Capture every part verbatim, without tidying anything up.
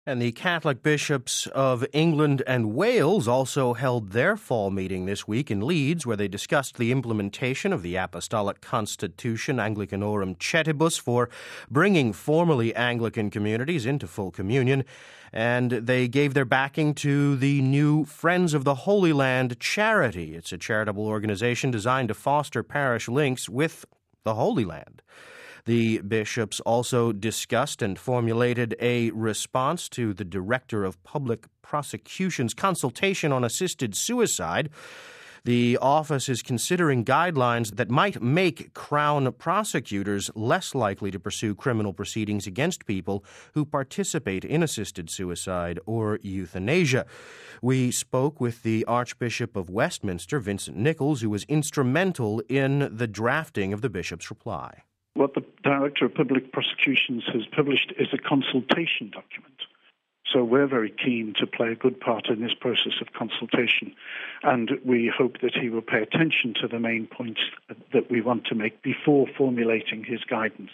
And the Catholic bishops of England and Wales also held their fall meeting this week in Leeds, where they discussed the implementation of the Apostolic Constitution Anglicanorum Cetibus for bringing formerly Anglican communities into full communion. And they gave their backing to the new Friends of the Holy Land charity. It's a charitable organization designed to foster parish links with the Holy Land. The bishops also discussed and formulated a response to the Director of Public Prosecution's consultation on assisted suicide. The office is considering guidelines that might make Crown prosecutors less likely to pursue criminal proceedings against people who participate in assisted suicide or euthanasia. We spoke with the Archbishop of Westminster, Vincent Nichols, who was instrumental in the drafting of the bishop's reply. What the Director of Public Prosecutions has published is a consultation document. So we're very keen to play a good part in this process of consultation, and we hope that he will pay attention to the main points that we want to make before formulating his guidance.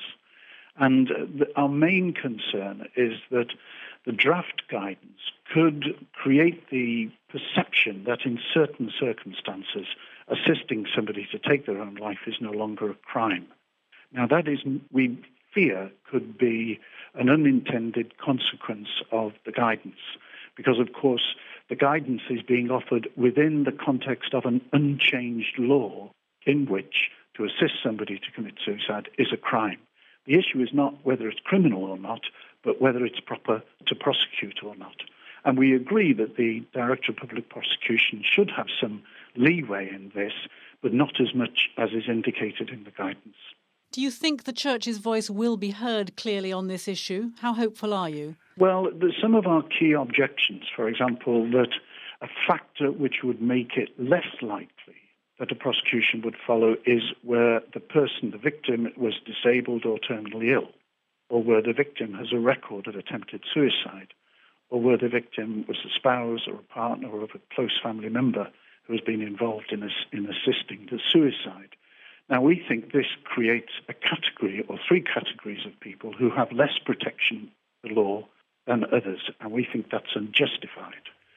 And the, our main concern is that the draft guidance could create the perception that in certain circumstances, assisting somebody to take their own life is no longer a crime. Now, that is, we fear, could be an unintended consequence of the guidance, because, of course, the guidance is being offered within the context of an unchanged law in which to assist somebody to commit suicide is a crime. The issue is not whether it's criminal or not, but whether it's proper to prosecute or not. And we agree that the Director of Public Prosecution should have some leeway in this, but not as much as is indicated in the guidance. Do you think the Church's voice will be heard clearly on this issue? How hopeful are you? Well, there's some of our key objections, for example, that a factor which would make it less likely that a prosecution would follow is where the person, the victim, was disabled or terminally ill, or where the victim has a record of attempted suicide, or where the victim was a spouse or a partner or a close family member who has been involved in, a, in assisting the suicide. Now, we think this creates a category or three categories of people who have less protection of the law than others, and we think that's unjustified.